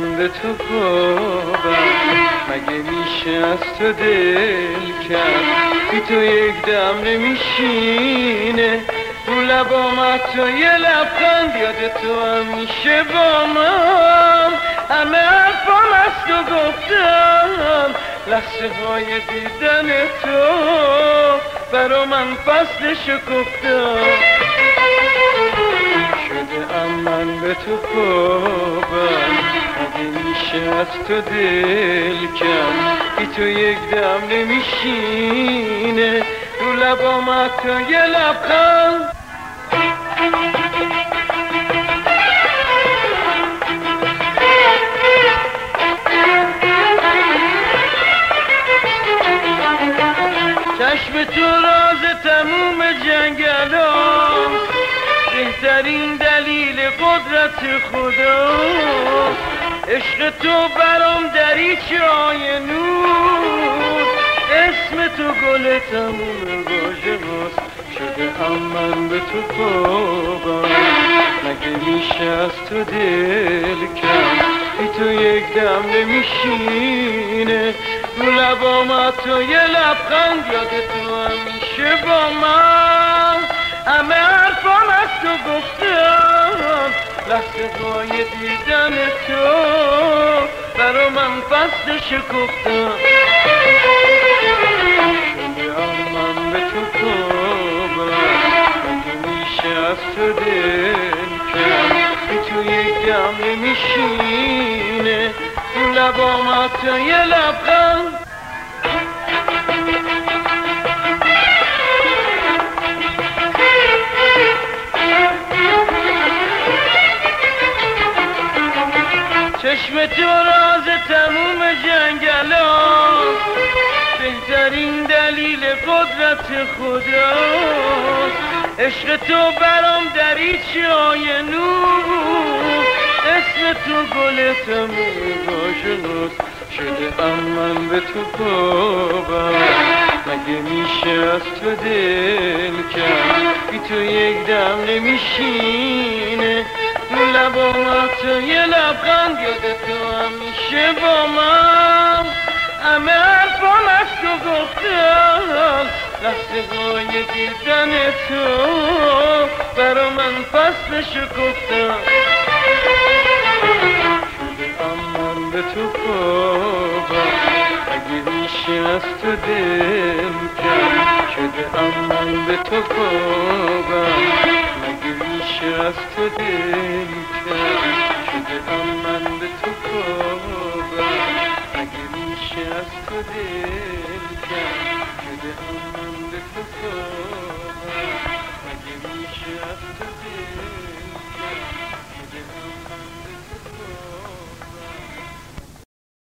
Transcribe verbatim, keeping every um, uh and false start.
من به تو خوابم، مگه میشه از تو دل کرد؟ بی تو یک دم نمیشینه رو لبام حتی یه لبخند، یاد تو هم میشه با من همه حرفام از تو گفتم، لحظه های دیدن تو برا من فصل شکفتم شده. ام من به تو خوابم، مگه میشه از تو دل کم؟ بی تو یک دم نمیشینه رو لبام حتی یه لبخند. چشم تو راز تموم جنگلاست، بهترین دلیل قدرت خداست. عشق تو برام دریچه‌های نور، اسم تو گل تموم واژه‌هاست. شده ام من به تو خوابم، مگه میشه از تو دل کم؟ بی تو یک دم نمیشینه رو لبام حتی یه لبخند، یاد تو همیشه با من همه حرفام از تو گفتم، لحظه های دیدن تو برا من فصل شکفتم شده. ام من به تو خوابم، مگه میشه از تو دل کم؟ بی تو یک دم نمیشینه رو لبام حتی یه لبخند. چشم تو راز تموم جنگلاست، بهترین دلیل قدرت خداست. عشق تو برام دریچه‌های نور، اسم تو گل تموم واژه‌هاست. شده ام من به تو خوابم، مگه میشه از تو دل کم؟ بی تو یک دم نمیشینه رو لبام حتی یه لبخند، یاد تو همیشه با من همه حرفام از تو گفتم، لحظه های دیدن تو برا من فصل شکفتم شده. ام من به تو خوابم، مگه میشه از تو دل کم؟ شده ام من به تو خوابم، مگه میشه از تو دل کم؟ شده ام من به تو خوابم، مگه میشه از تو دل کم؟ شده ام من به تو خوابم.